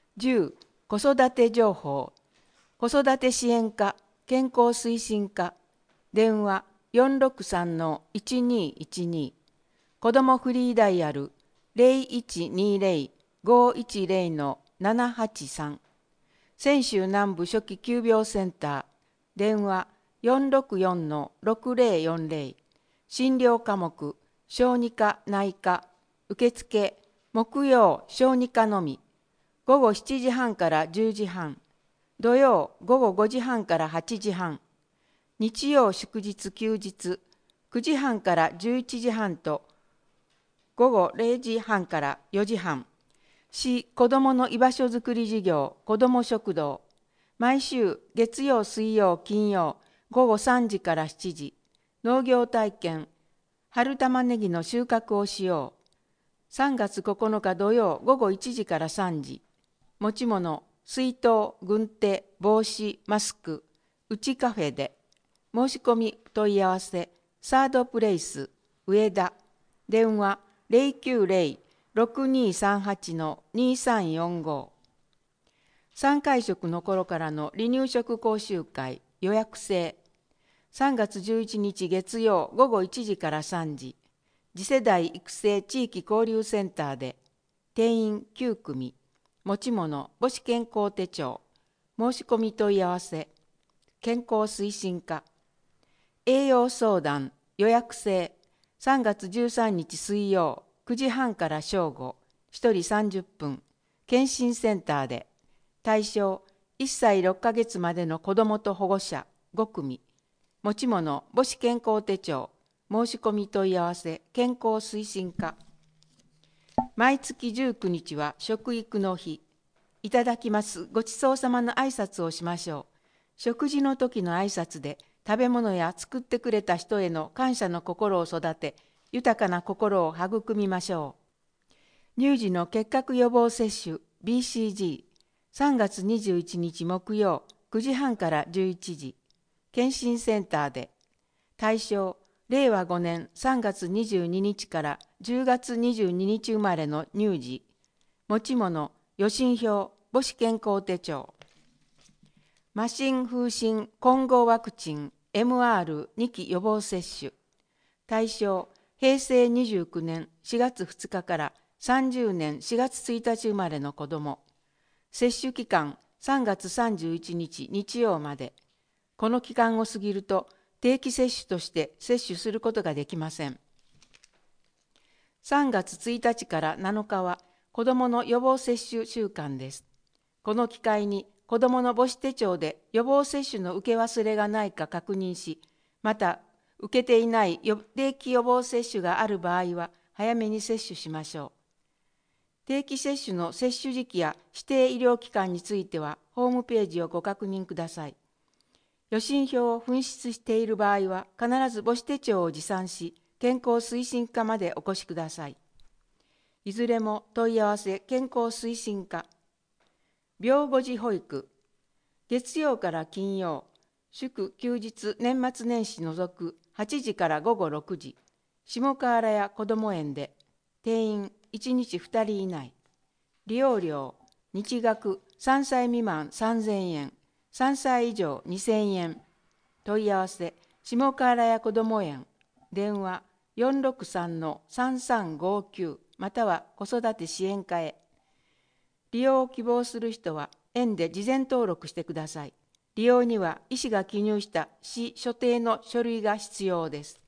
10、子育て情報。子育て支援課、健康推進課。電話463-1212。子どもフリーダイヤル0120-510-783。泉州南部初期急病センター。電話464-6040。診療科目、小児科内科。受付、木曜小児科のみ。午後7時半から10時半。土曜午後5時半から8時半。日曜祝日休日9時半から11時半と午後0時半から4時半。市子どもの居場所づくり事業子ども食堂。毎週月曜水曜金曜午後3時から7時。農業体験。春玉ねぎの収穫をしよう。3月9日土曜午後1時から3時。持ち物、水筒、軍手、帽子、マスク、うちカフェで。申し込み問い合わせ、サードプレイス、上田。電話090-6238-2345。3会食の頃からの離乳食講習会、予約制。3月11日月曜午後1時から3時。次世代育成地域交流センターで。定員9組。持ち物、母子健康手帳。申し込み問い合わせ。健康推進課。栄養相談、予約制。3月13日水曜、9時半から正午、1人30分。検診センターで。対象、1歳6ヶ月までの子どもと保護者、5組。持ち物、母子健康手帳。申し込み問い合わせ、健康推進課。毎月19日は食育の日。いただきますごちそうさまの挨拶をしましょう。食事の時の挨拶で食べ物や作ってくれた人への感謝の心を育て、豊かな心を育みましょう。乳児の結核予防接種 BCG。3月21日木曜9時半から11時。検診センターで。対象、令和5年3月22日から10月22日生まれの乳児。持ち物、予診票、母子健康手帳。麻疹風疹混合ワクチン MR2 期予防接種。対象、平成29年4月2日から30年4月1日生まれの子ども。接種期間3月31日日曜まで。この期間を過ぎると定期接種として接種することができません。3月1日から7日は子どもの予防接種週間です。この機会に子どもの母子手帳で予防接種の受け忘れがないか確認し、また受けていない定期予防接種がある場合は早めに接種しましょう。定期接種の接種時期や指定医療機関についてはホームページをご確認ください。予診票を紛失している場合は必ず母子手帳を持参し、健康推進課までお越しください。いずれも問い合わせ健康推進課。病後児保育。月曜から金曜、祝休日年末年始除く8時から午後6時。下河原屋こども園で。定員1日2人以内。利用料、日額3歳未満3000円。3歳以上2000円。問い合わせ、下河原屋こども園。電話463-3359または子育て支援課へ。利用を希望する人は園で事前登録してください。利用には医師が記入した市所定の書類が必要です。